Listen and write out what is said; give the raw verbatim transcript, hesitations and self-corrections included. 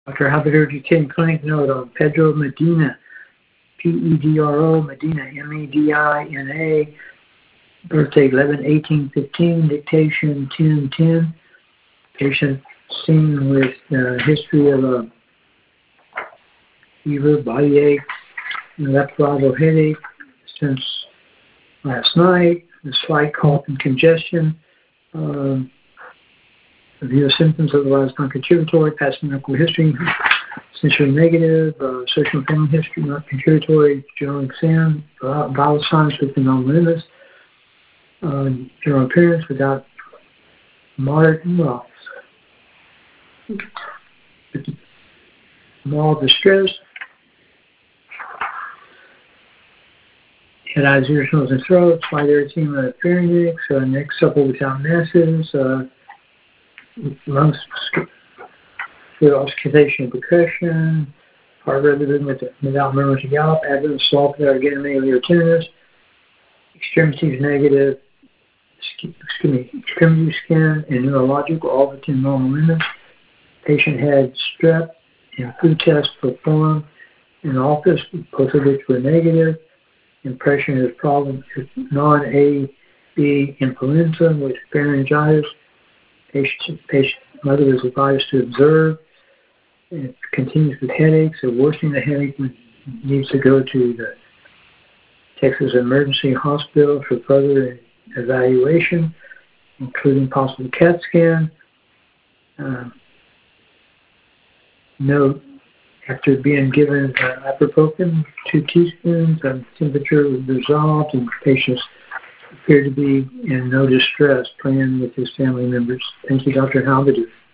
Doctor Halberger Duquesne clinic note on Pedro Medina, P E D R O, Medina, M E D I N A, birthday eleven eighteen fifteen, dictation ten ten. Patient seen with uh, history of a fever, body ache, and left lateral headache since last night, a slight cough and congestion. Um, review of symptoms otherwise non-contributory, past medical history, essentially negative, uh, social and family history not contributory, general exam, uh, vital signs with the non-luminous, uh, general appearance without moderate, well, mild distress, head, eyes, ears, nose, and throat, slight erythema, pharynx, uh, neck supple without masses, uh, lungs, auscultation and percussion, heart rhythm with, without murmurs and gallop, abdomen soft without getting any or tenderness, extremities negative, excuse me, extremity skin and neurological, all within normal limits. Patient had strep and food tests performed in office, both of which were negative. Impression is problem is non-A B influenza with pharyngitis. Patient, patient mother is advised to observe. It continues with headaches. A worsening the headache needs to go to the Texas Emergency Hospital for further evaluation, including possible CAT scan. Uh, note, after being given uh, ibuprofen, two teaspoons, and temperature was resolved, and patients appear to be in no distress, playing with his family members. Thank you, Doctor Halberger.